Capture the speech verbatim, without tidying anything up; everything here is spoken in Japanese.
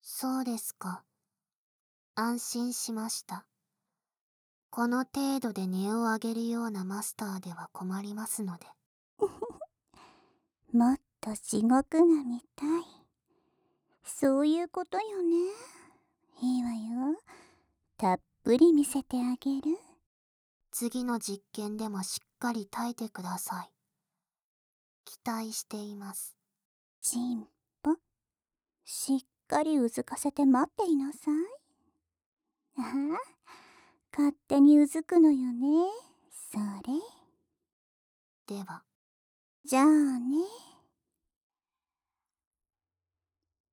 そうですか。安心しました。この程度で音を上げるようなマスターでは困りますので。 もっと地獄が見たい。そういうことよね。いいわよ。たっぷり見せてあげる。 次の実験でもしっかり耐えてください。期待しています。 進歩。しっかりうずかせて待っていなさい。ああ、勝手にうずくのよね。それ。 では。 じゃあね。